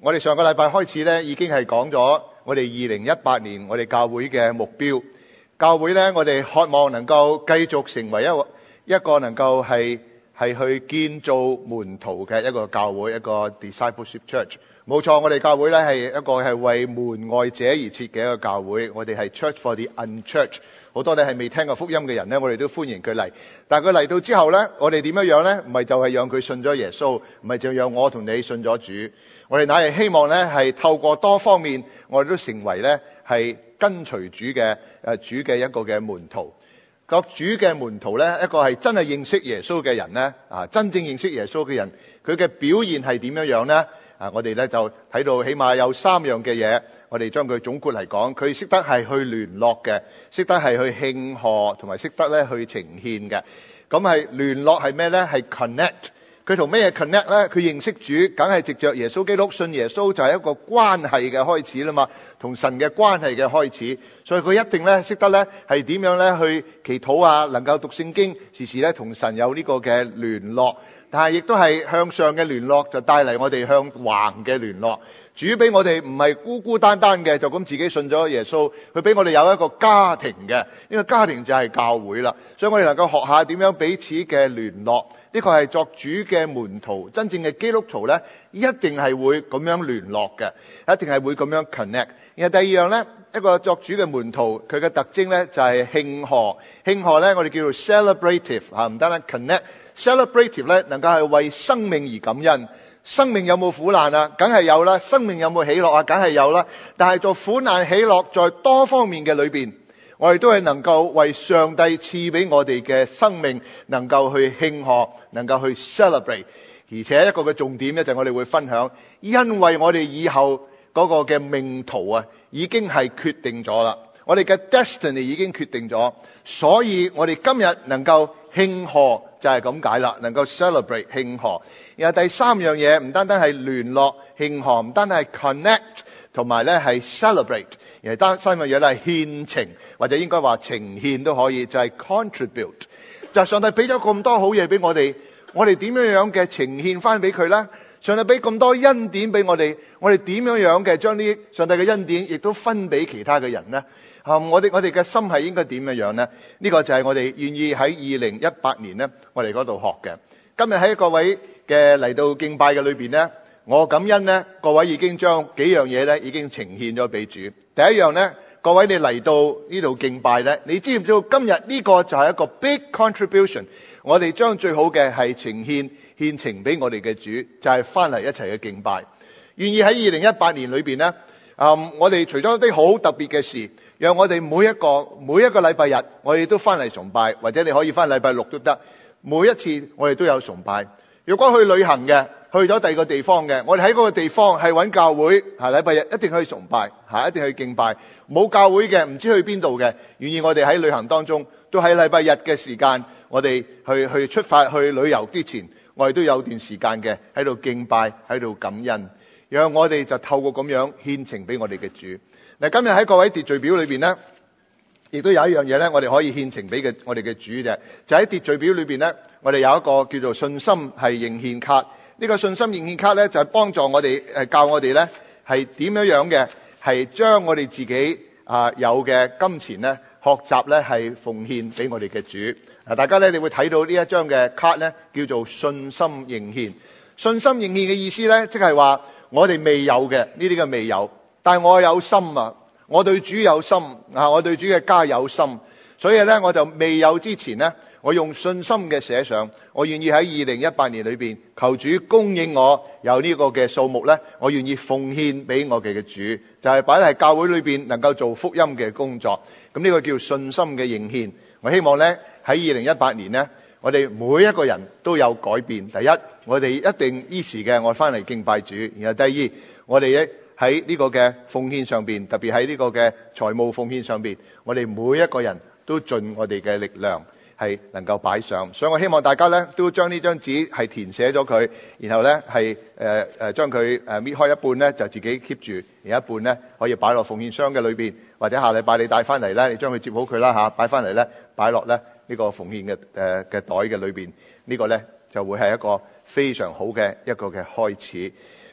我哋上個禮拜開始咧，已經係講咗我哋2018年我哋教會嘅目標。教會咧，我哋渴望能夠繼續成為一個能夠係去建造門徒嘅一個教會，一個 discipleship church。冇錯，我哋教會咧係一個係為門外者而設嘅一個教會。我哋係 church for the unchurched。好多咧係未聽過福音嘅人咧，我哋都歡迎佢嚟。但係佢嚟到之後咧，我哋點樣咧？唔係就係讓佢信咗耶穌，唔係就讓我同你信咗主。我哋乃係希望咧係透過多方面，我哋都成為咧係跟隨主嘅一個嘅門徒。個主嘅門徒咧，一個係真係認識耶穌嘅人咧，真正認識耶穌嘅人，佢嘅表現係點樣咧？我哋咧就睇到起碼有3樣嘅嘢，我哋將佢總括嚟講，佢識得係去聯絡嘅，識得係去慶賀，同埋識得咧去呈獻嘅。咁係聯絡係咩咧？係 connect。佢同咩嘢 connect 咧？佢認識主，梗係藉着耶穌基督，信耶穌就係一個關係嘅開始啦嘛，同神嘅關係嘅開始。所以佢一定咧識得咧係點樣咧去祈禱啊，能夠讀聖經，時時咧同神有呢個嘅聯絡。但係亦都係向上嘅聯絡，就帶嚟我哋向橫嘅聯絡。主俾我哋唔係孤孤單單嘅，就咁自己信咗耶穌，佢俾我哋有一個家庭嘅，呢個家庭就係教會啦。所以我哋能夠學下點樣彼此嘅聯絡，呢個係作主嘅門徒，真正嘅基督徒咧，一定係會咁樣聯絡嘅，一定係會咁樣 connect。然後第二樣咧，一個作主嘅門徒，佢嘅特徵咧就係慶賀。慶賀咧，我哋叫做 celebrative 唔單單 connect。celebrative 咧，能夠係為生命而感恩。生命有冇苦難啊？梗係有啦。生命有冇喜樂啊？梗係有啦。但係在苦難喜樂在多方面嘅裏邊，我哋都係能夠為上帝賜俾我哋嘅生命，能夠去慶賀，能夠去 celebrate。而且一個嘅重點咧，就係我哋會分享，因為我哋以後嗰個嘅命途啊，已經係決定咗啦。我哋嘅 destiny 已經決定咗，所以我哋今日能夠慶賀就係咁解啦，能夠 celebrate 慶賀。然後第三樣嘢唔單單係聯絡慶賀，唔單單係 connect， 同埋咧係 celebrate。而第三樣嘢咧係獻情，或者應該話呈獻都可以，就係 contribute。就係上帝俾咗咁多好嘢俾我哋，我哋點樣嘅呈獻翻俾佢咧？上帝俾咁多恩典俾我哋點樣嘅將呢上帝嘅恩典亦都分俾其他嘅人咧？我哋嘅心係應該點樣呢？呢個就係我哋願意喺2018年呢，我哋嗰度學嘅。今日喺各位嘅嚟到敬拜嘅裏邊呢，我感恩呢，各位已經將幾樣嘢呢已經呈獻咗俾主。第一樣呢，各位你嚟到呢度敬拜呢，你知唔知道今日呢個就係一個 big contribution？ 我哋將最好嘅係呈獻情俾我哋嘅主，就係翻嚟一齊嘅敬拜。願意喺2018年裏邊呢，我哋除咗啲好特別嘅事，讓我哋每一個禮拜日，我哋都翻嚟崇拜，或者你可以翻禮拜六都得。每一次我哋都有崇拜。如果去旅行嘅，去咗第二個地方嘅，我哋喺嗰個地方係揾教會，禮拜日一定去崇拜，一定去敬拜。冇教會嘅，唔知去邊度嘅，願意我哋喺旅行當中，都喺禮拜日嘅時間，我哋去出發去旅遊之前，我哋都有段時間嘅喺度敬拜，喺度感恩。讓我哋就透過咁樣獻情俾我哋嘅主。嗱，今日喺各位秩序表裏邊呢，亦都有一樣嘢咧，我哋可以獻情俾我哋嘅主嘅，就喺秩序表裏邊咧，我哋有一個叫做信心係認獻卡。呢個信心認獻卡咧，就係幫助我哋教我哋咧係點樣嘅，係將我哋自己有嘅金錢咧，學習咧係奉獻俾我哋嘅主。大家咧你會睇到呢一張嘅卡咧，叫做信心認獻。信心認獻嘅意思咧，即係話我哋未有嘅呢啲嘅未有，但係我有心啊。我對主有心我對主嘅家有心，所以咧我就未有之前呢，我用信心嘅寫上，我願意喺2018年裏邊求主供應我有呢個嘅數目咧，我願意奉獻俾我哋嘅主，就係擺喺教會裏邊能夠做福音嘅工作。咁呢個叫信心嘅認獻。我希望咧喺2018年呢，我哋每一個人都有改變。第一，我哋一定依時嘅我翻嚟敬拜主。然後第二，我哋咧喺呢個嘅奉獻上邊，特別喺呢個嘅財務奉獻上邊，我哋每一個人都盡我哋嘅力量係能夠擺上。所以我希望大家咧都將呢張紙係填寫咗佢，然後咧係將佢搣開一半咧就自己 keep 住，而一半咧可以擺落奉獻箱嘅裏邊，或者下禮拜你帶翻嚟咧，你將佢接好佢啦擺翻嚟咧擺落咧呢個奉獻嘅袋嘅裏邊。呢個咧就會係一個非常好嘅一個嘅開始。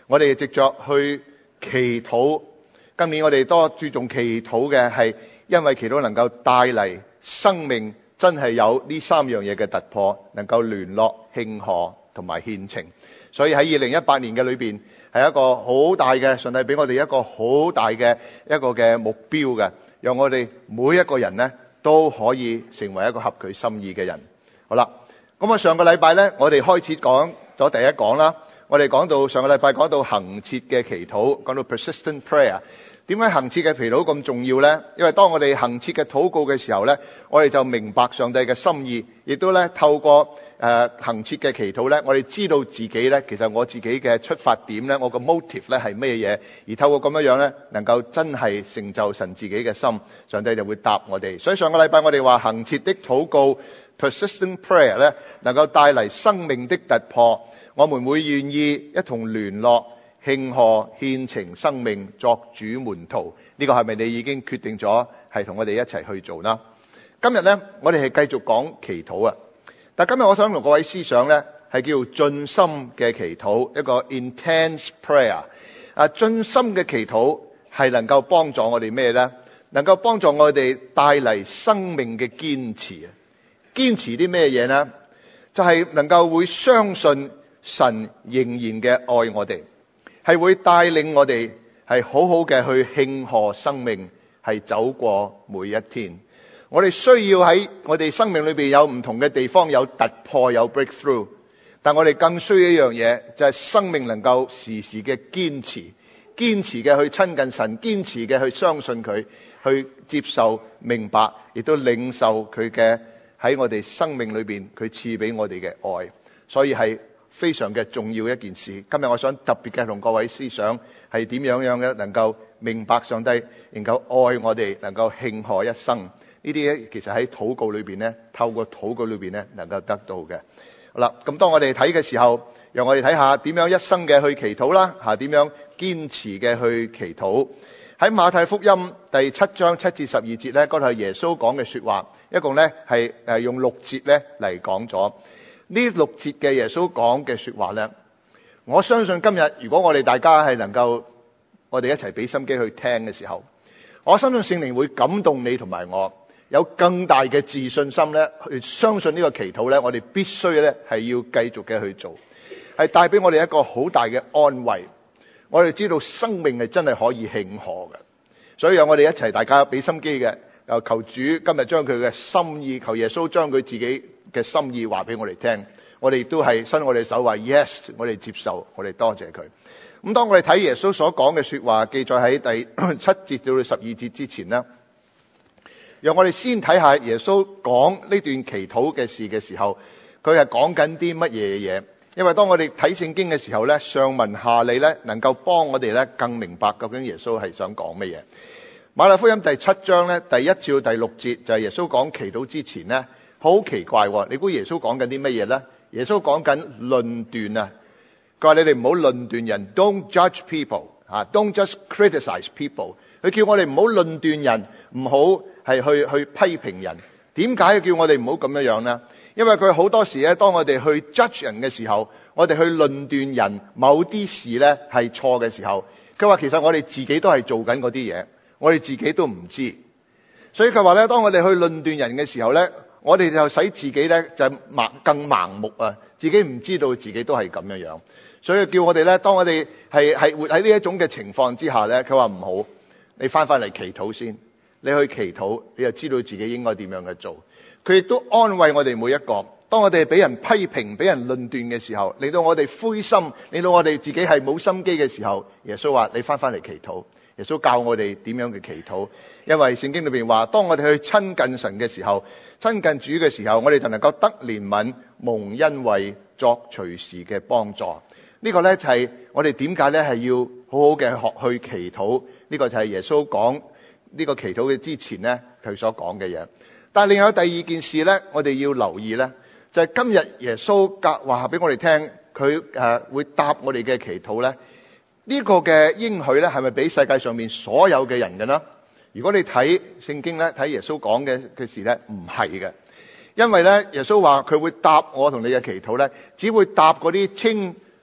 我哋藉着去祈禱。今年我哋多注重祈禱嘅係，因為祈禱能夠帶嚟生命真係有呢三樣嘢嘅突破，能夠聯絡、慶賀同埋獻情。所以喺2018年嘅裏邊係一個好大嘅，上帝俾我哋一個好大嘅一個嘅目標嘅，讓我哋每一個人呢都可以成為一個合佢心意嘅人。好啦，咁上個禮拜呢，我哋開始講咗第一講啦。我哋講到上個禮拜講到恆切嘅祈禱，講到 persistent prayer。點解恆切嘅祈禱咁重要呢？因為當我哋恆切嘅禱告嘅時候呢，我哋就明白上帝嘅心意，亦都咧透過恆切嘅祈禱呢，我哋知道自己呢，其實我自己嘅出發點呢，我個 motive 呢係咩嘢，而透過咁樣呢，能夠真係成就神自己嘅心，上帝就會答我哋。所以上個禮拜我哋話恆切的禱告 persistent prayer 呢，能夠帶嚟生命的突破，我們會願意一同聯絡、慶賀、獻情生命作主門徒。呢個係咪你已經決定咗係同我哋一齊去做啦？今日呢，我哋係繼續講祈禱啊！但今日我想同各位思想呢，係叫盡心嘅祈禱，一個 intense prayer。盡心嘅祈禱係能夠幫助我哋咩呢？能夠幫助我哋帶嚟生命嘅堅持啊！堅持啲咩嘢呢？就係能夠會相信神仍然嘅愛我哋，係會帶領我哋係好好嘅去慶賀生命，係走過每一天。我哋需要喺我哋生命裏邊有唔同嘅地方有突破，有 breakthrough， 但我哋更需要一樣嘢，就係生命能夠時時嘅堅持嘅去親近神，堅持嘅去相信佢，去接受明白，亦都領受佢嘅喺我哋生命裏邊佢賜俾我哋嘅愛。所以係非常嘅重要一件事。今日我想特別嘅同各位思想係點樣嘅能夠明白上帝，能夠愛我哋，能夠慶賀一生。呢啲咧其實喺禱告裏邊咧，透過禱告裏邊咧能夠得到嘅。好啦，咁當我哋睇嘅時候，讓我哋睇下點樣一生嘅去祈禱啦，點樣堅持嘅去祈禱。喺馬太福音第7章7至12節咧，嗰度係耶穌講嘅說話，一共咧係用6節咧嚟講咗。呢6節嘅耶穌講嘅說話咧，我相信今日如果我哋大家係能夠我哋一齊俾心機去聽嘅時候，我相信聖靈會感動你同埋我，有更大嘅自信心咧，去相信呢個祈禱咧，我哋必須咧係要繼續嘅去做，係帶俾我哋一個好大嘅安慰。我哋知道生命係真係可以慶賀嘅，所以讓我哋一齊大家俾心機嘅，又求主今日將佢嘅心意，求耶穌將佢自己嘅心意話俾我哋聽。我哋亦都係伸我哋手話 yes， 我哋接受，我哋多謝佢。咁當我哋睇耶穌所講嘅說話記載喺第7節到12節之前呢，讓我哋先睇下耶穌講呢段祈禱嘅事嘅時候，佢係講緊啲乜嘢嘢？因為當我哋睇聖經嘅時候咧，上文下理咧，能夠幫我哋咧更明白究竟耶穌係想講乜嘢。馬太福音第7章咧第1至第6節就係耶穌講祈禱之前咧，好奇怪喎！你估耶穌講緊啲乜嘢咧？耶穌講緊論斷啊！佢話你哋唔好論斷人 ，don't judge people， don't just criticize people。佢叫我哋唔好論斷人，唔好係去批評人。點解叫我哋唔好咁樣樣呢？因為佢好多時咧，當我哋去 judge 人嘅時候，我哋去論斷人某啲事咧係錯嘅時候，佢話其實我哋自己都係做緊嗰啲嘢，我哋自己都唔知。所以佢話咧，當我哋去論斷人嘅時候咧，我哋就使自己咧就更盲目啊！自己唔知道自己都係咁樣樣，所以叫我哋咧，當我哋係活喺呢一種嘅情況之下咧，佢話唔好，你翻嚟祈禱先，你去祈禱，你就知道自己應該點樣嘅做。佢亦都安慰我哋每一個，當我哋俾人批評、俾人論斷嘅時候，令到我哋灰心，令到我哋自己係冇心機嘅時候，耶穌話你翻嚟祈禱。耶穌教我哋點樣嘅祈禱，因為聖經裏邊話，當我哋去親近神嘅時候，親近主嘅時候，我哋就能夠得憐憫、蒙恩惠、作隨時嘅幫助。呢個呢，就係我哋點解呢係要好好嘅學去祈禱。呢個就係耶穌講呢個祈禱嘅之前呢，佢所講嘅嘢。但係另外第二件事呢，我哋要留意呢，就係今日耶穌話俾我哋聽，佢會答我哋嘅祈禱呢。呢個嘅應許咧，係咪俾世界上面所有嘅人嘅呢？如果你睇聖經咧，睇耶穌講嘅事咧，唔係嘅。因為咧，耶穌話佢會答我同你嘅祈禱咧，只會答嗰啲稱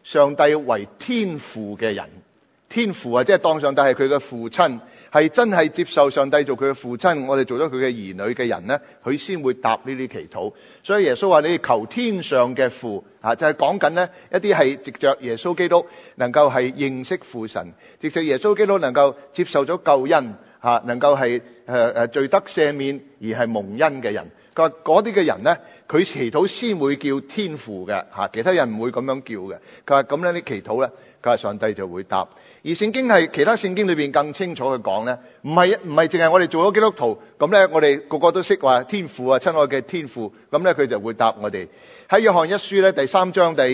上帝為天父嘅人。天父啊，即係當上帝係佢嘅父親，係真係接受上帝做佢嘅父親，我哋做咗佢嘅兒女嘅人呢，佢先會答呢啲祈禱。所以耶穌話：你哋求天上嘅父啊，就係講緊呢一啲係藉着耶穌基督能夠係認識父神，藉着耶穌基督能夠接受咗救恩啊，能夠係罪得赦免而係蒙恩嘅人。佢話嗰啲嘅人呢，佢祈禱先會叫天父嘅嚇，其他人唔會咁樣叫嘅。佢話咁樣啲祈禱呢，佢話上帝就會答。而聖經係其他聖經裏邊更清楚去講呢，唔係淨係我哋做咗基督徒咁呢，我哋個個都識話天父啊，親愛嘅天父，咁呢，佢就會答我哋。喺約翰一書呢第3章第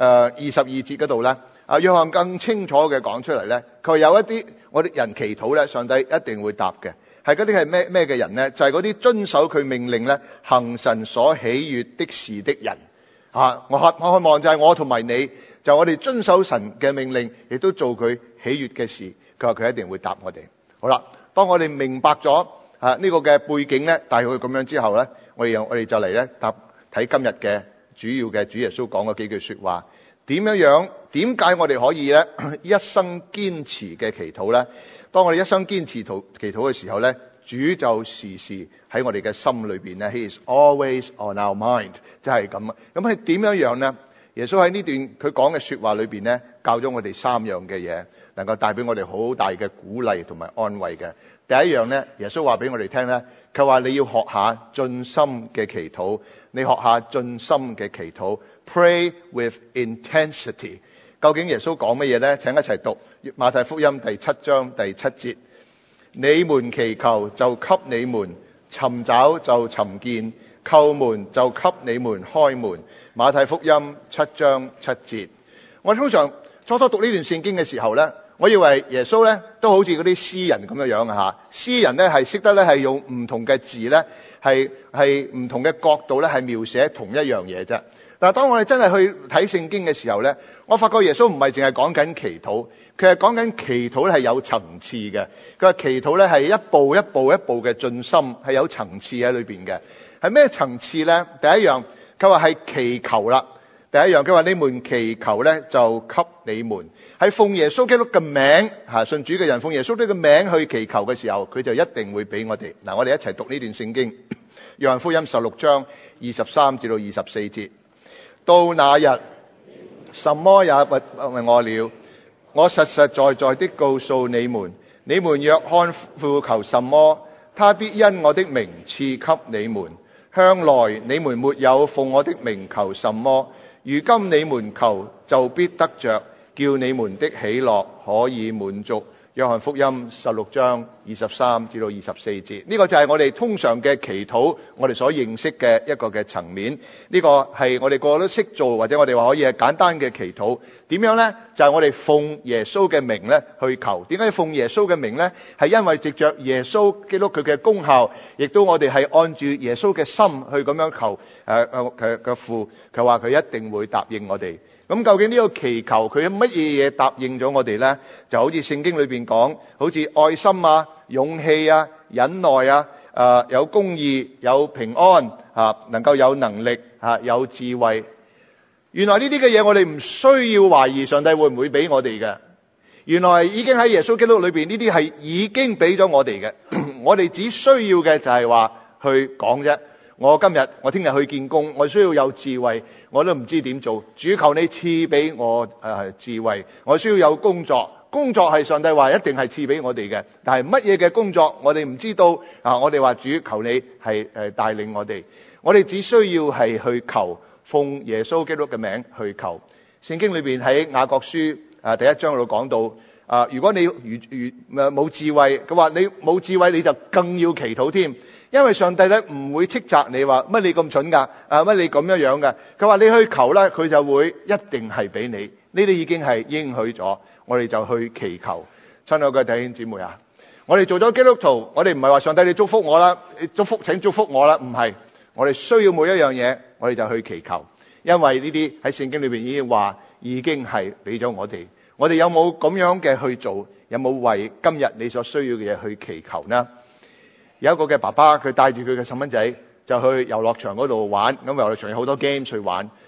22節嗰度呢，約翰更清楚嘅講出嚟呢，佢話有一啲我哋人祈禱呢，上帝一定會答嘅。係嗰啲係咩嘅人呢？就係嗰啲遵守佢命令呢，行神所喜悅的事的人。我渴望就係我同埋你，就我哋遵守神嘅命令，亦都做佢喜悅嘅事。佢話佢一定會答我哋。好啦，當我哋明白咗呢個嘅背景呢，大概咁樣之後呢，我哋就嚟呢睇今日嘅主要嘅主耶穌講嗰幾句說話。點解我哋可以呢一生堅持嘅祈禱呢？當我哋一生堅持祈禱嘅時候呢，主就時時喺我哋嘅心裏邊呢 He is always on our mind， 就係咁。咁係點樣呢？耶穌喺呢段佢講嘅說話裏邊呢，教咗我哋3樣嘅嘢，能夠帶俾我哋好大嘅鼓勵同埋安慰嘅。第一樣呢，耶穌話俾我哋聽呢，佢話你要學下盡心嘅祈禱，你學下盡心嘅祈禱 ，pray with intensity。究竟耶穌講乜嘢呢？請一齊讀馬太福音第7章第7節：你們祈求就給你們，尋找就尋見，叩門就給你們開門。馬太福音7章7節。我通常初讀呢段聖經嘅時候呢，我以為耶穌呢都好似嗰啲詩人咁樣嚇，詩人呢係識得呢係用唔同嘅字呢，係唔同嘅角度呢係描寫同一樣嘢啫。但係當我哋真係去睇聖經嘅時候呢，我發覺耶穌唔係淨係講緊祈禱，佢係講緊祈禱咧係有層次嘅。佢話祈禱咧係一步一步嘅進深，係有層次喺裏邊嘅。係咩層次呢？第一樣，佢話係祈求啦。第一樣，佢話你們祈求咧就給你們，係奉耶穌基督嘅名嚇，信主嘅人奉耶穌基督嘅名去祈求嘅時候，佢就一定會俾我哋。嗱，我哋一齊讀呢段聖經，約翰福音16章23至到24節。到那日，什麼也不問我了。我實實在在的告訴你們，你們若看父求什麼，他必因我的名賜給你們。向來你們沒有奉我的名求什麼，如今你們求就必得着，叫你們的喜樂可以滿足。約翰福音16章23至到24節，呢個就係我哋通常嘅祈禱，我哋所認識嘅一個嘅層面。呢個係我哋個個都識做，或者我哋話可以係簡單嘅祈禱。點樣呢？就係我哋奉耶穌嘅名咧去求。點解奉耶穌嘅名呢？係因為藉着耶穌基督佢嘅功效，亦都我哋係按住耶穌嘅心去咁樣求。嘅父，佢話佢一定會答應我哋。咁究竟呢個祈求佢乜嘢答應咗我哋呢？就好似聖經裏邊講，好似愛心啊、勇氣啊、忍耐啊、有公義、有平安能夠有能力有智慧。原來呢啲嘅嘢我哋唔需要懷疑上帝會唔會俾我哋嘅。原來已經喺耶穌基督裏邊，呢啲係已經俾咗我哋嘅。我哋只需要嘅就係話去講啫。我聽日去見工，我需要有智慧，我都唔知點做。主求你賜俾我智慧。我需要有工作，工作係上帝話一定係賜俾我哋嘅。但係乜嘢嘅工作我哋唔知道我哋話主求你係帶領我哋。我哋只需要係去求，奉耶穌基督嘅名去求。聖經裏邊喺雅各書第1章度講到如果你冇智慧，佢話你冇智慧你就更要祈禱添。因為上帝咧唔會斥責你話乜你咁蠢噶，乜你咁樣噶。佢話你去求咧，佢就會一定係俾你。呢啲已經係應許咗，我哋就去祈求。親愛嘅弟兄姊妹啊，我哋做咗基督徒，我哋唔係話上帝你祝福我啦，請祝福我啦，唔係。我哋需要每一樣嘢，我哋就去祈求。因為呢啲喺聖經裏邊已經話，已經係俾咗我哋。我哋有冇咁樣嘅去做？有冇為今日你所需要嘅嘢去祈求呢？有一個嘅爸爸，佢帶住佢嘅細蚊仔就去遊樂場嗰度玩。咁遊樂場有好多 game 去玩。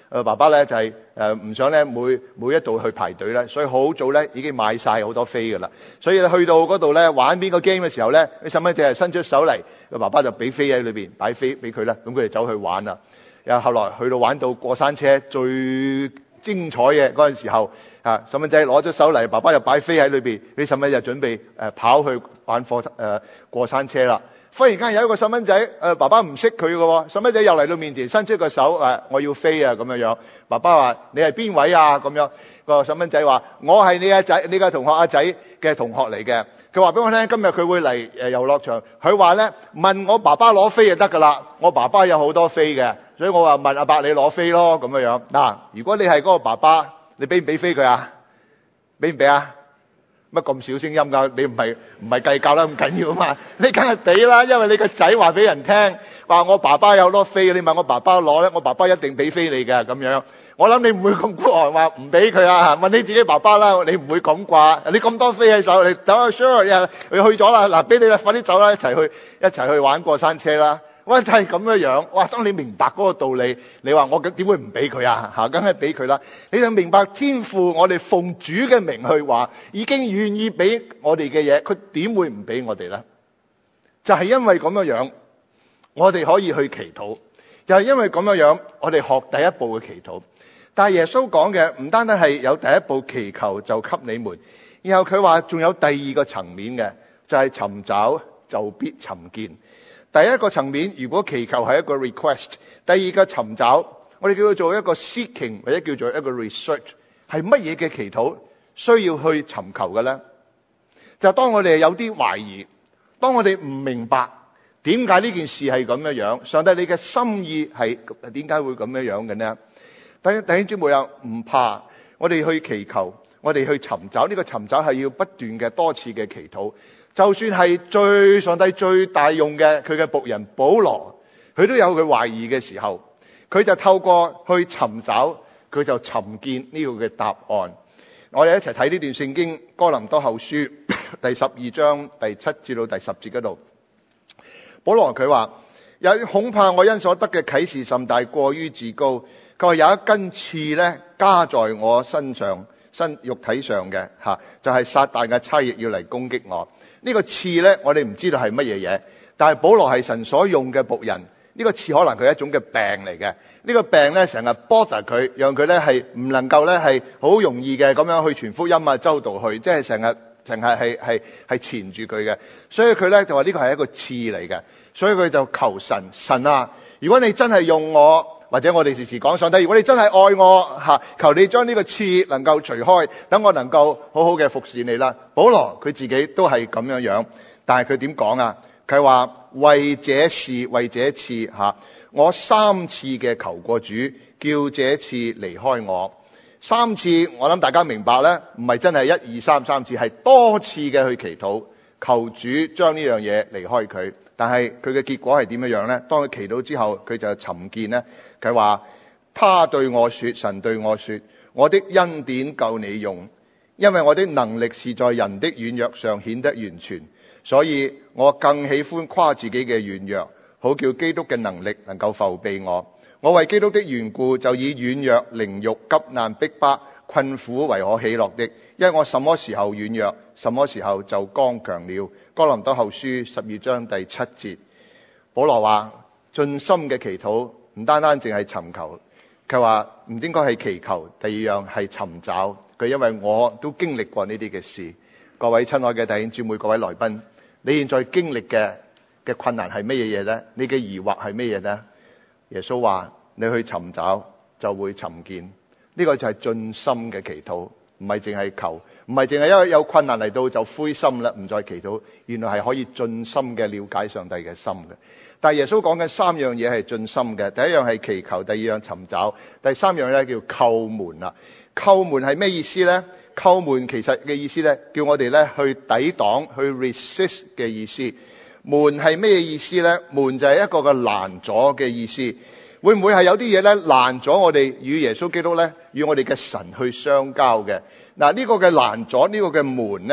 爸爸咧就係唔想咧每一度去排隊咧，所以好早咧已經買晒好多飛噶啦。所以去到嗰度咧玩邊個 game 嘅時候咧，啲細蚊仔係伸出手嚟，個爸爸就俾飛喺裏邊，擺飛俾佢啦。咁佢哋走去玩啦。又後來去到玩到過山車最精彩嘅嗰陣時候，細蚊仔攞咗手嚟，爸爸又擺飛喺裏邊，啲細蚊仔就準備跑去玩過山車啦。忽然間有一個細蚊仔，爸爸唔識佢嘅喎，細蚊仔又嚟到面前伸出個手，我要飛啊咁樣樣。爸爸話：你係邊位啊？咁樣個細蚊仔話：我係你阿仔，你個同學阿仔嘅同學嚟嘅。佢話俾我聽，今日佢會嚟遊樂場。佢話咧問我爸爸攞飛就得㗎啦。我爸爸有好多飛嘅，所以我話問阿伯你攞飛咯咁樣樣。嗱，如果你係嗰個爸爸，你俾唔俾飛佢啊？俾唔俾啊？乜咁少聲音㗎？你唔係計較得咁緊要啊嘛？你梗係俾啦，因為你個仔話俾人聽，話我爸爸有好多飛，你問我爸爸攞咧，我爸爸一定俾飛你嘅咁樣。我諗你唔會咁孤寒話唔俾佢啊？問你自己爸爸啦，你唔會咁啩？你咁多飛喺手，你走啊 sure 佢去咗啦，嗱俾你啦，快啲走啦，一齊去玩過山車啦！哇，就係咁樣樣。哇，當你明白嗰個道理，你話我點會唔俾佢啊？梗係俾佢啦。你就明白天父，我哋奉主嘅名去話，已經願意俾我哋嘅嘢，佢點會唔俾我哋咧？就係因為咁樣樣，我哋可以去祈禱。就係因為咁樣樣，我哋學第一步嘅祈禱。但係耶穌講嘅唔單單係有第一步祈求就給你們，然後佢話仲有第二個層面嘅，就係尋找就必尋見。第一個層面，如果祈求係一個 request， 第二個尋找，我哋叫做一個 seeking 或者叫做一個 research， 係乜嘢嘅祈禱需要去尋求嘅咧？就當我哋有啲懷疑，當我哋唔明白點解呢件事係咁樣樣，上帝你嘅心意係點解會咁樣樣嘅呢？弟兄姊妹啊，唔怕，我哋去祈求，我哋去尋找，呢個尋找係要不斷嘅多次嘅祈禱。就算係上帝最大用嘅佢嘅僕人保羅，佢都有佢懷疑嘅時候，佢就透過去尋找，佢就尋見呢個嘅答案。我哋一齊睇呢段聖經哥林多後書第12章第7至到第10節嗰度。保羅佢話：恐怕我因所得嘅啟示甚大，過於自高。佢話有一根刺咧加在我身上肉體上嘅就係撒旦嘅差役要嚟攻擊我。呢個刺咧，我哋唔知道係乜嘢嘢，但係保羅係神所用嘅僕人。呢個刺可能佢係一種嘅病嚟嘅。呢個病咧成日 bother 佢，讓佢咧係唔能夠咧係好容易嘅咁樣去傳福音啊，周到去，即係成日係纏住佢嘅。所以佢咧就話呢個係一個刺嚟嘅。所以佢就求神啊，如果你真係用我，或者我哋時時講上帝，如果你真係愛我，求你將呢個刺能夠除開，等我能夠好好嘅服侍你啦。保羅佢自己都係咁樣樣，但係佢點講啊？佢話為這事為這刺我3次嘅求過主，叫這刺離開我。3次我諗大家明白咧，唔係真係1、2、3次，係多次嘅去祈禱，求主將呢樣嘢離開佢。但係佢嘅結果係點樣樣呢？當佢祈禱之後，佢就尋見呢，佢話他對我說，神對我說，我的恩典夠你用，因為我的能力是在人的軟弱上顯得完全，所以我更喜歡誇自己嘅軟弱，好叫基督嘅能力能夠覆庇我。我為基督的緣故，就以軟弱、凌辱、急難、逼迫、困苦為我喜樂的，因為我什麼時候軟弱，什麼時候就剛強了。哥林多後書12章第7節，保羅話盡心嘅祈禱唔單單淨係尋求，佢話唔應該係祈求，第二樣係尋找佢，因為我都經歷過呢啲嘅事。各位親愛嘅弟兄姊妹，各位來賓，你現在經歷嘅困難係乜嘢嘢呢？你嘅疑惑係乜嘢呢？耶穌話你去尋找就會尋見，呢個就係盡心嘅祈禱，唔係淨係求，唔係淨係因為有困難嚟到就灰心啦，唔再祈禱。原來係可以盡心嘅了解上帝嘅心嘅。但係耶穌講緊3樣嘢係盡心嘅，第一樣係祈求，第二樣尋找，第3樣咧叫叩門啦。叩門係咩意思咧？叩門其實嘅意思咧，叫我哋咧去抵擋，去 resist 嘅意思。門係咩意思咧？門就係一個嘅攔阻嘅意思。會唔會係有啲嘢咧攔阻我哋與耶穌基督咧，與我哋嘅神去相交嘅？嗱，呢個嘅攔阻，呢個嘅門咧，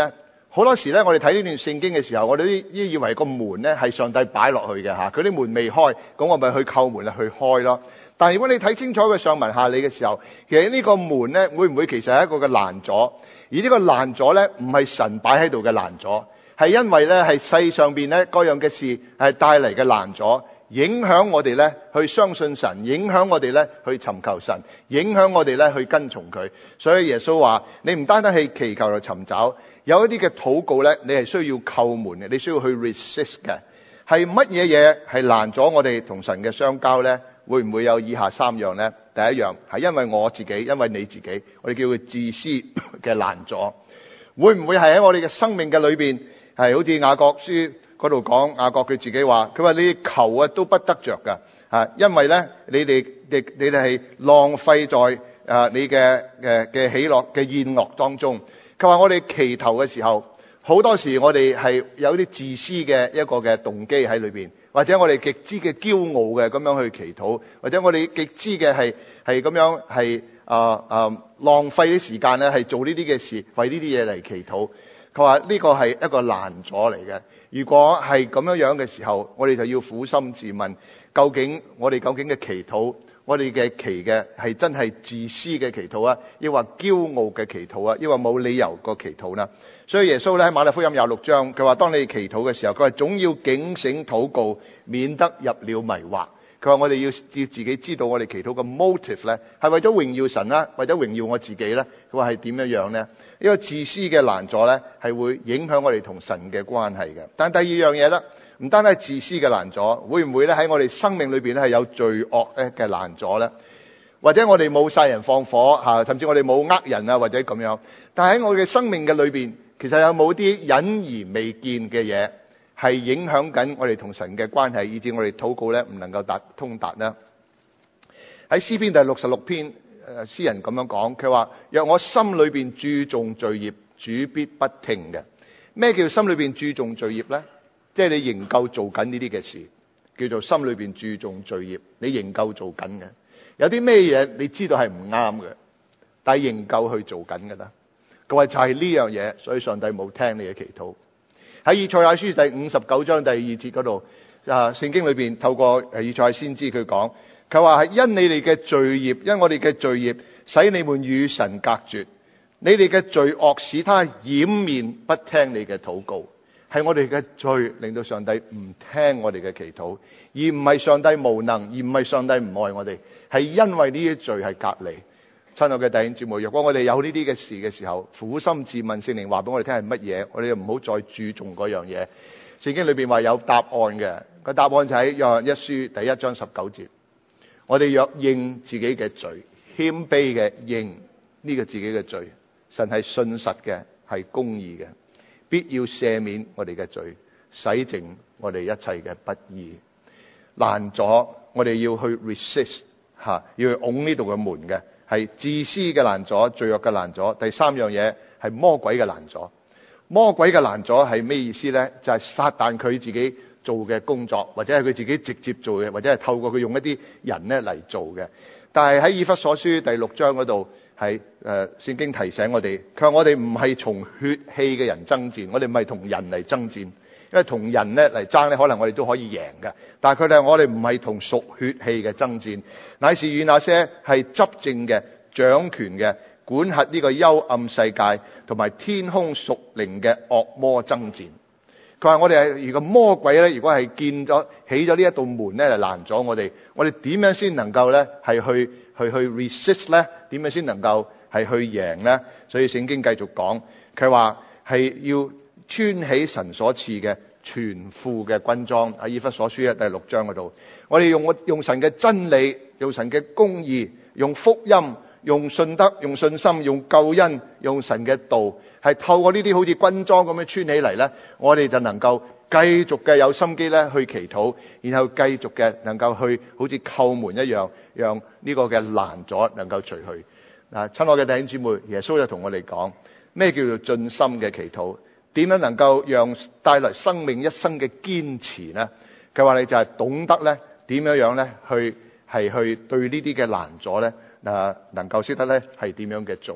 好多時咧，我哋睇呢段聖經嘅時候，我哋都以為個門咧係上帝擺落去嘅嚇，佢啲門未開，咁我咪去叩門去開咯。但係如果你睇清楚佢上文下理嘅時候，其實呢個門咧會唔會其實係一個嘅攔阻？而呢個攔阻咧唔係神擺喺度嘅攔阻，係因為咧係世上邊咧各樣嘅事係帶嚟嘅攔阻，影響我哋咧去相信神，影響我哋咧去尋求神，影響我哋咧去跟從佢。所以耶穌話：你唔單單係祈求嚟尋找，有一啲嘅禱告咧，你係需要叩門嘅，你需要去 resist 嘅。係乜嘢嘢係攔咗我哋同神嘅相交咧？會唔會有以下三樣咧？第一樣係因為我自己，因為你自己，我哋叫佢自私嘅攔阻。會唔會係喺我哋嘅生命嘅裏邊係好似雅各書嗰度講，雅各佢自己話，佢話你求啊都不得着噶，因為咧你哋係浪費在你嘅喜樂嘅宴樂當中。佢話我哋祈求嘅時候，好多時我哋係有啲自私嘅一個嘅動機喺裏邊，或者我哋極之嘅驕傲嘅咁樣去祈禱，或者我哋極之嘅係咁樣係浪費啲時間咧，係做呢啲嘅事，為呢啲嘢嚟祈禱。佢話呢個係一個攔阻嚟嘅。如果係咁樣嘅時候，我哋就要苦心自問，究竟嘅祈禱，我哋嘅祈嘅係真係自私嘅祈禱啊，抑或驕傲嘅祈禱啊，抑或冇理由個祈禱呢？所以耶穌咧喺馬太福音26章，佢話當你祈禱嘅時候，佢話總要警醒禱告，免得入了迷惑。佢話我哋要自己知道我哋祈禱嘅 motive 咧，係為咗榮耀神啦，為咗榮耀我自己咧。佢話係點樣呢？呢個自私嘅攔阻咧，係會影響我哋同神嘅關係嘅。但第二樣嘢咧，唔單係自私嘅攔阻，會唔會咧喺我哋生命裏邊咧係有罪惡咧嘅攔阻咧？或者我哋冇殺人放火嚇，甚至我哋冇呃人啊，或者咁樣。但喺我哋嘅生命嘅裏邊，其實有冇啲隱而未見嘅嘢係影響緊我哋同神嘅關係，以致我哋禱告咧唔能夠通達呢？喺詩篇第66篇，詩人咁樣講，佢話：若我心裏邊注重罪孽，主必不聽嘅。咩叫心裏邊注重罪孽呢？即係你仍舊做緊呢啲嘅事，叫做心裏邊注重罪孽，你仍舊做緊嘅。有啲咩嘢你知道係唔啱嘅，但係仍舊去做緊嘅啦。佢話就係呢樣嘢，所以上帝冇聽你嘅祈禱。喺以賽亞書第59章第2節嗰度，聖經裏邊透過以賽亞先知佢講，佢話係因你哋嘅罪孽，因我哋嘅罪孽，使你們與神隔絕。你哋嘅罪惡使他掩面不聽你嘅禱告。係我哋嘅罪令到上帝唔聽我哋嘅祈禱，而唔係上帝無能，而唔係上帝唔愛我哋，係因為呢啲罪係隔離。親愛嘅弟兄姊妹，若果我哋有呢啲嘅事嘅時候，苦心自問，聖靈話俾我哋聽係乜嘢，我哋就唔好再注重嗰樣嘢。聖經裏邊話有答案嘅，個答案就喺約翰一書第1章19節。我哋若認自己嘅罪，謙卑嘅認呢個自己嘅罪，神係信實嘅，係公義嘅，必要赦免我哋嘅罪，洗淨我哋一切嘅不義。攔阻我哋要去 resist 要去拱呢度嘅門嘅，係自私嘅攔阻，罪惡嘅攔阻。第三樣嘢係魔鬼嘅攔阻。魔鬼嘅攔阻係咩意思呢？就係撒旦佢自己做嘅工作，或者係佢自己直接做嘅，或者係透過佢用一啲人咧嚟做嘅。但係喺以弗所書第6章嗰度，係聖經提醒我哋，佢話我哋唔係從血氣嘅人爭戰，我哋唔係同人嚟爭戰，因為同人咧嚟爭咧，可能我哋都可以贏嘅。但係佢哋我哋唔係同屬血氣嘅爭戰，乃是與那些係執政嘅、掌權嘅、管轄呢個幽暗世界同埋天空屬靈嘅惡魔爭戰。佢話我哋係如果魔鬼咧，如果係起咗呢一道門咧嚟攔咗我哋點樣先能夠咧係去 resist 咧？點樣先能夠係去贏咧？所以聖經繼續講，佢話係要穿起神所賜嘅全副嘅軍裝。喺以弗所書第6章嗰度，我哋用神嘅真理，用神嘅公義，用福音，用信德，用信心，用救恩，用神嘅道，係透過呢啲好似軍裝咁樣穿起嚟咧，我哋就能夠繼續嘅有心機咧去祈禱，然後繼續嘅能夠去好似叩門一樣，讓呢個嘅攔阻能夠除去。嗱，親愛嘅弟兄姊妹，耶穌就同我哋講咩叫做盡心嘅祈禱，點樣能夠讓帶來生命一生嘅堅持呢？佢話你就係懂得咧點樣咧去對呢啲嘅攔阻咧能夠識得咧係點樣嘅做。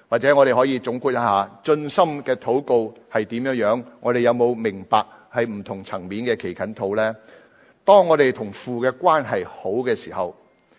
或者我哋可以總括一下盡心嘅禱告係點樣？我哋有冇明白係唔同層面嘅祈緊禱呢？當我哋同父嘅關係好嘅時候，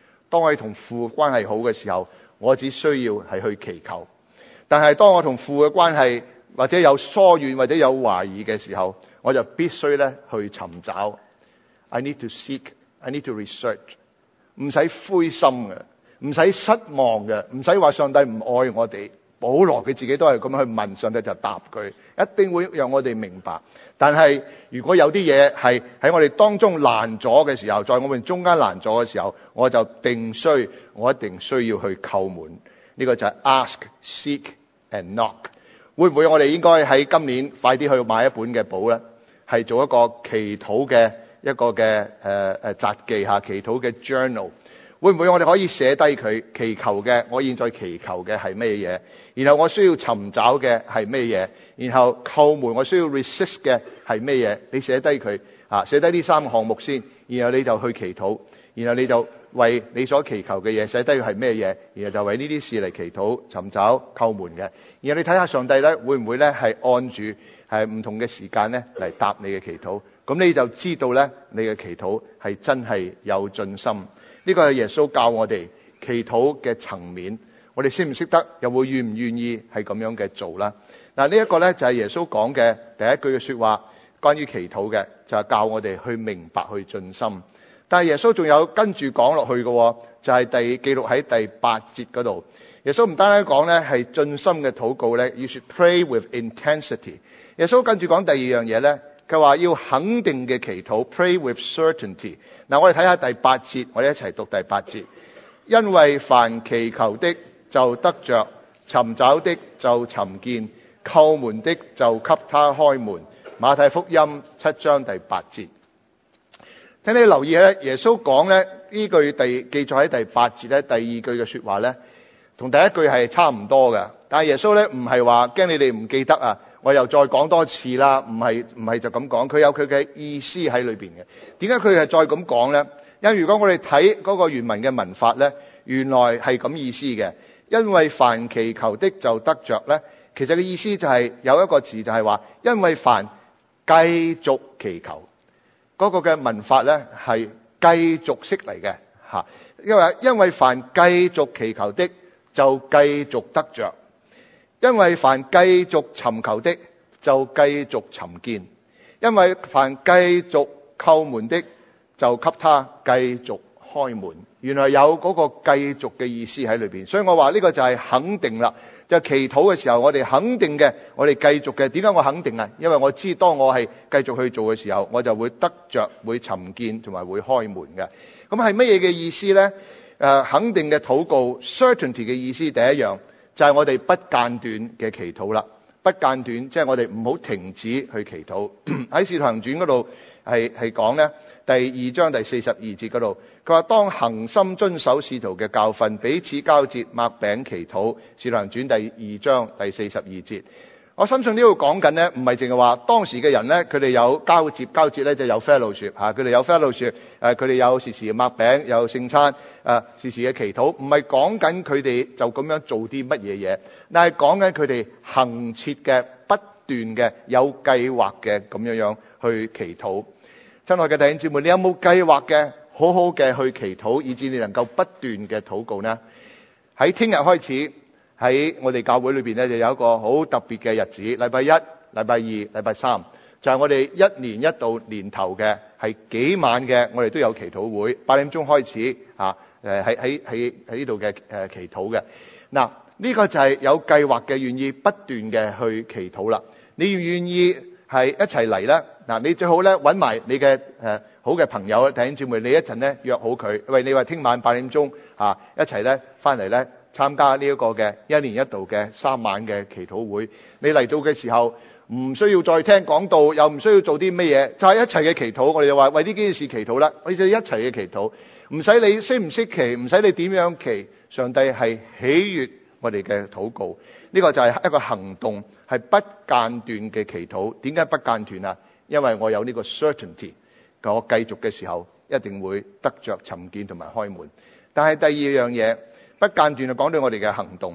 我只需要係去祈求。但係當我同父嘅關係或者有疏遠或者有懷疑嘅時候，我就必須咧去尋找。I need to seek, I need to research。唔使灰心嘅，唔使失望嘅，唔使話上帝唔愛我哋。保羅佢自己都係咁樣去問上帝，就答佢，一定會讓我哋明白。但係如果有啲嘢係喺我哋當中難咗嘅時候，在我哋中間難咗嘅時候，我一定需要去叩門。呢個就係 ask, seek and knock。會唔會我哋應該喺今年快啲去買一本嘅簿咧，係做一個祈禱嘅一個嘅札記吓，祈禱嘅 journal。會唔會我哋可以寫低佢祈求嘅？我現在祈求嘅係咩嘢？然後我需要尋找嘅係咩嘢？然後叩門我需要 resist 嘅係咩嘢？你寫低佢寫低呢3個項目先，然後你就去祈禱，然後你就為你所祈求嘅嘢寫低係咩嘢，然後就為呢啲事嚟祈禱、尋找、叩門嘅。然後你睇下上帝咧會唔會咧係按住係唔同嘅時間咧嚟答你嘅祈禱？咁你就知道咧你嘅祈禱係真係有盡心。呢個係耶穌教我哋祈禱嘅層面，我哋識唔識得，又會願唔願意係咁樣嘅做啦？嗱，呢一個咧就係耶穌講嘅第一句嘅說話，關於祈禱嘅，就係教我哋去明白去盡心。但係耶穌仲有跟住講落去嘅，就係記錄喺第8節嗰度。耶穌唔單單講咧係盡心嘅禱告咧，you should pray with intensity。耶穌跟住講第二樣嘢咧。佢話要肯定嘅祈禱 ，pray with certainty。嗱，我哋睇下第8節，我哋一齊讀第8節。因為凡祈求的就得着，尋找的就尋見，叩門的就給他開門。馬太福音7章第8節。請你留意咧，耶穌講咧呢句記載喺第8節咧，第二句嘅說話咧，同第一句係差唔多嘅。但係耶穌咧唔係話驚你哋唔記得啊。我又再講多次啦，唔係就咁講，佢有佢嘅意思喺裏邊嘅。點解佢係再咁講呢？因為如果我哋睇嗰個原文嘅文法呢，原來係咁意思嘅。因為凡祈求的就得着呢，其實嘅意思就係有一個字就係話，因為凡繼續祈求，嗰個嘅文法呢係繼續式嚟嘅吓。因為凡繼續祈求的就繼續得着。因為凡繼續尋求的就繼續尋見，因為凡繼續叩門的就給他繼續開門。原來有嗰個繼續嘅意思喺裏邊，所以我話呢個就係肯定啦。就祈禱嘅時候，我哋肯定嘅，我哋繼續嘅。點解我肯定啊？因為我知當我係繼續去做嘅時候，我就會得着、會尋見同埋會開門嘅。咁係乜嘢嘅意思呢？肯定嘅禱告 ，certainty 嘅意思，第一樣。就係我哋不間斷嘅祈禱啦，不間斷，即係我哋唔好停止去祈禱。喺《使徒行傳》嗰度係講咧，第2章第42節嗰度，佢話當恆心遵守使徒嘅教訓，彼此交接，擘餅祈禱。《使徒行傳》第2章第42節。我相信呢度講緊咧，唔係淨係話當時嘅人咧，佢哋有交接咧就有 fellowship 嚇，佢哋有 fellowship，佢哋有時時擘餅，有聖餐，時時嘅祈禱，唔係講緊佢哋就咁樣做啲乜嘢嘢，但係講緊佢哋恆切嘅、不斷嘅、有計劃嘅咁樣去祈禱。親愛嘅弟兄姊妹，你有冇計劃嘅好好嘅去祈禱，以至你能夠不斷嘅禱告呢？喺聽日開始。喺我哋教會裏邊咧，就有一個好特別嘅日子，禮拜1、禮拜2、禮拜3，就係我哋一年一度年頭嘅，係幾晚嘅，我哋都有祈禱會，8點鐘開始喺呢度嘅祈禱嘅。嗱，呢個就係有計劃嘅，願意不斷嘅去祈禱啦。你願唔願意係一齊嚟咧？嗱，你最好咧揾埋你嘅好嘅朋友弟兄姊妹，你一陣咧約好佢，喂，你話聽晚8點鐘一齊咧翻嚟咧。參加呢一個嘅一年一度嘅3晚嘅祈禱會，你嚟到嘅時候唔需要再聽講道，又唔需要做啲乜嘢，就係一齊嘅祈禱。我哋就話為呢件事祈禱啦，我哋就一齊嘅祈禱，唔使你識唔識祈，唔使你點樣祈，上帝係喜悅我哋嘅禱告。呢個就係一個行動，係不間斷嘅祈禱。點解不間斷啊？因為我有呢個 certainty， 我繼續嘅時候一定會得着尋見同埋開門。但係第二樣嘢。不間斷就講到我哋嘅行動，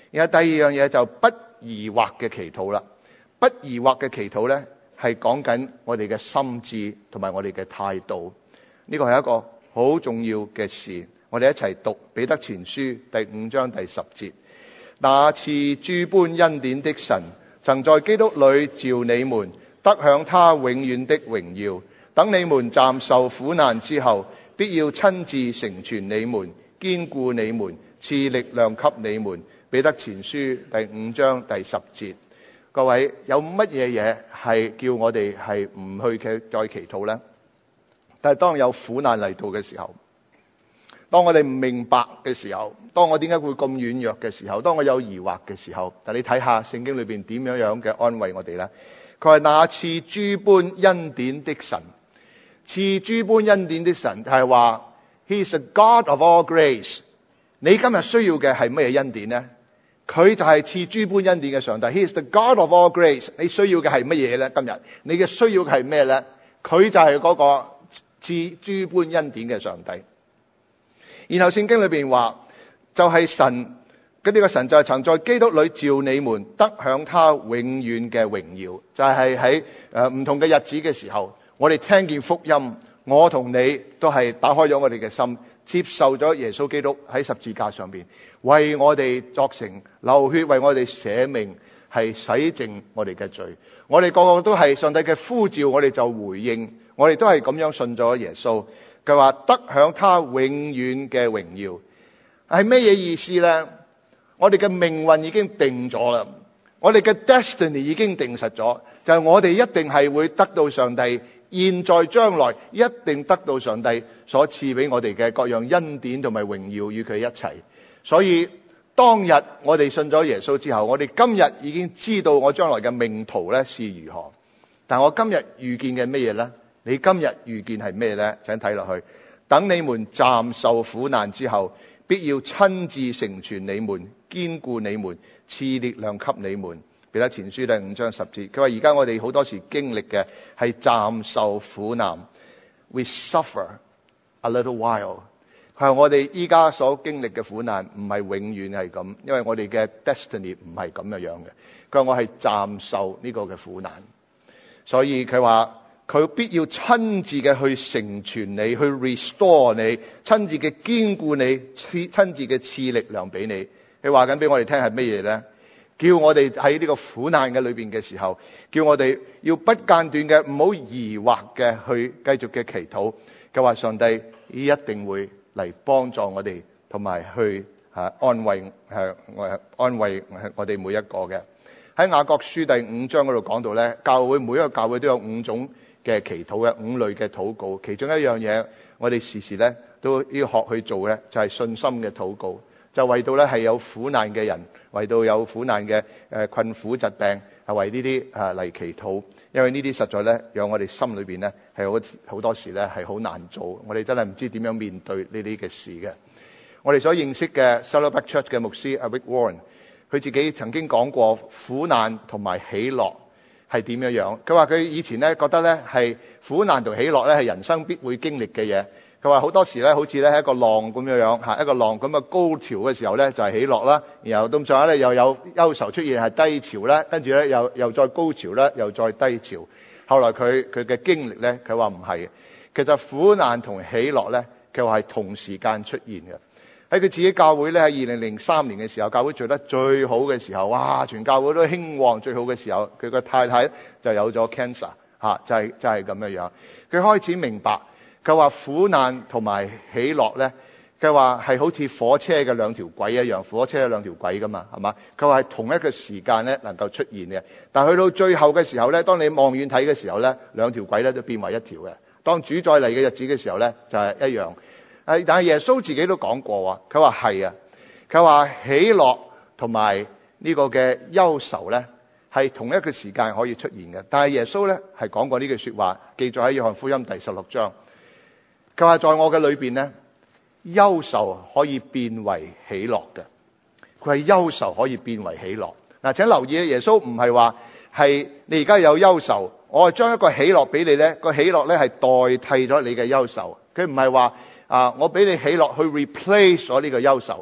然後第二樣嘢就不疑惑嘅祈禱啦。不疑惑嘅祈禱咧，係講緊我哋嘅心志同埋我哋嘅態度。呢個係一個好重要嘅事。我哋一齊讀彼得前書第5章第10節。那賜諸般恩典的神，曾在基督裏召你們，得享他永遠的榮耀。等你們暫受苦難之後，必要親自成全你們，堅固你們，賜力量給你們。彼得前書第5章第10節。各位，有乜嘢嘢係叫我哋係唔去再祈禱呢？但係當有苦難嚟到嘅時候，當我哋唔明白嘅時候，當我點解會咁軟弱嘅時候，當我有疑惑嘅時候，但你睇下聖經裏邊點樣嘅安慰我哋呢？佢話那賜諸般恩典的神，賜諸般恩典的神係話 He is the God of all grace。 你今日需要嘅係乜嘢恩典呢？佢就係賜諸般恩典嘅上帝。 He is the God of all grace。 你需要嘅係乜嘢呢？今日你嘅需要嘅係咩呢？佢就係嗰個賜諸般恩典嘅上帝。然後聖經裏邊話，就係神，呢個神就係曾在基督裏召你們，得享他永遠嘅榮耀。就係喺唔同嘅日子嘅時候，我哋聽見福音，我同你都係打開咗我哋嘅心，接受咗耶穌基督喺十字架上邊為我哋作成，流血為我哋捨命，係洗淨我哋嘅罪。我哋個個都係上帝嘅呼召，我哋就回應，我哋都係咁樣信咗耶穌。佢話得享他永遠嘅榮耀，係咩嘢意思呢？我哋嘅命運已經定咗啦，我哋嘅 destiny 已經定實咗，就係我哋一定係會得到上帝，現在將來一定得到上帝所賜俾我哋嘅各樣恩典同埋榮耀與佢一齊。所以當日我哋信咗耶穌之後，我哋今日已經知道我將來嘅命途咧是如何。但我今日遇見嘅咩嘢呢？你今日遇見係咩呢？請睇落去。等你們暫受苦難之後，必要親自成全你們，堅固你們，賜力量給你們。彼得前書第5章10節。佢話而家我哋好多時經歷嘅係暫受苦難 ，we suffer a little while。佢話我哋依家所經歷嘅苦難唔係永遠係咁，因為我哋嘅 destiny 唔係咁樣嘅。佢話我係暫受呢個嘅苦難，所以佢話佢必要親自嘅去成全你，去 restore 你，親自嘅堅固你，親自嘅賜力量俾你。佢話緊俾我哋聽係乜嘢呢？叫我哋喺呢個苦難嘅裏邊嘅時候，叫我哋要不間斷嘅，唔好疑惑嘅去繼續嘅祈禱。佢話上帝一定會嚟幫助我哋，同埋去安慰我哋每一個嘅。喺雅各書第5章嗰度講到咧，教會每一個教會都有5種嘅祈禱嘅5類嘅禱告。其中一樣嘢，我哋時時咧都要學去做咧，就係信心嘅禱告。就為到咧係有苦難嘅人，為到有苦難嘅困苦疾病，係為呢啲嚟祈禱。因為呢啲實在咧，讓我哋心裏邊咧係好多時咧係好難做。我哋真係唔知點樣面對呢啲嘅事嘅。我哋所認識嘅 Saddleback Church 嘅牧師 Rick Warren， 佢自己曾經講過苦難同埋喜樂係點樣樣。佢話佢以前咧覺得咧係苦難同喜樂咧係人生必會經歷嘅嘢。佢話好多時咧，好似咧係一個浪咁樣樣嚇，一個浪咁嘅高潮嘅時候咧就係喜樂啦，然後到上下咧又有憂愁出現係低潮啦，跟住咧又再高潮啦，又再低潮。後來佢嘅經歷咧，佢話唔係，其實苦難同喜樂咧，佢話係同時間出現嘅。喺佢自己教會咧，喺2003年嘅時候，教會做得最好嘅時候，哇！全教會都興旺最好嘅時候，佢個太太就有咗 cancer 嚇，就係咁樣樣。佢開始明白。佢話苦難同埋喜樂咧，佢話係好似火車嘅兩條軌一樣，火車有兩條軌噶嘛，係嘛？佢話係同一個時間咧能夠出現嘅，但係去到最後嘅時候咧，當你望遠睇嘅時候咧，兩條軌咧都變為一條嘅。當主再嚟嘅日子嘅時候咧，就係一樣。但係耶穌自己都講過喎，佢話係啊，佢話喜樂同埋呢個嘅憂愁咧係同一個時間可以出現嘅。但係耶穌咧係講過呢句說話，記載喺約翰福音第16章。佢話在我嘅裏邊咧，憂愁可以變為喜樂嘅。佢係憂愁可以變為喜樂。嗱，請留意，耶穌唔係話係你而家有憂愁，我係將一個喜樂俾你咧，個喜樂咧係代替咗你嘅憂愁。佢唔係話我俾你喜樂去 replace 咗呢個憂愁。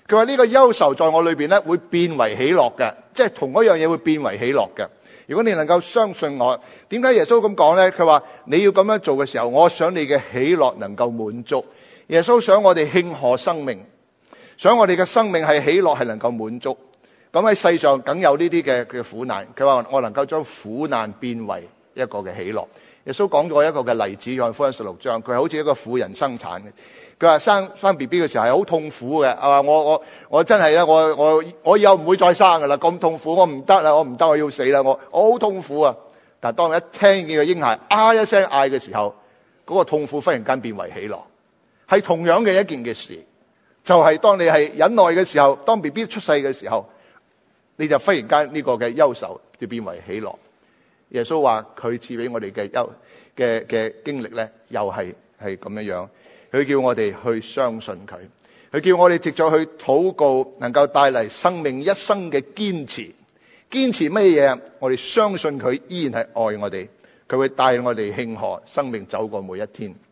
佢話呢個憂愁在我裏邊咧會變為喜樂嘅，即係同一樣嘢會變為喜樂嘅。如果你能夠相信我，點解耶穌咁講咧？佢話你要咁樣做嘅時候，我想你嘅喜樂能夠滿足。耶穌想我哋慶賀生命，想我哋嘅生命係喜樂係能夠滿足。咁喺世上梗有呢啲嘅苦難，佢話我能夠將苦難變為一個嘅喜樂。耶穌講咗一個嘅例子，約翰福音16章，佢係好似一個婦人生產嘅。佢話生 B B 嘅時候係好痛苦嘅，啊我真係咧，我以後唔會再生噶啦，咁痛苦，我唔得啦，我要死啦，我好痛苦啊！但係當一聽見個嬰孩啊一聲嗌嘅時候，嗰個痛苦忽然間變為喜樂，係同樣嘅一件嘅事，就係當你係忍耐嘅時候，當 B B 出世嘅時候，你就忽然間呢個嘅憂愁就變為喜樂。耶穌話佢賜俾我哋嘅經歷咧，又係咁樣。佢叫我哋去相信佢，佢叫我哋藉著去禱告，能夠帶嚟生命一生嘅堅持。堅持乜嘢？我哋相信佢依然係愛我哋，佢會帶我哋慶賀生命走過每一天。